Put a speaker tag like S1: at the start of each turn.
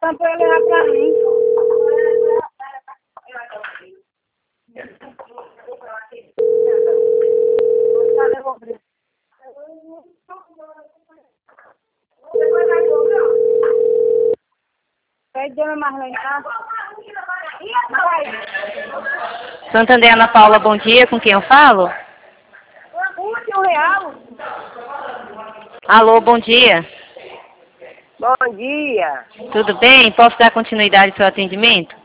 S1: botando pra ele levar pra mim. Pede Dona Marlene, tá?
S2: Santander, Ana Paula, bom dia. Com quem eu falo?
S1: R$1.
S2: Alô, bom dia.
S1: Bom dia.
S2: Tudo bem? Posso dar continuidade ao seu atendimento?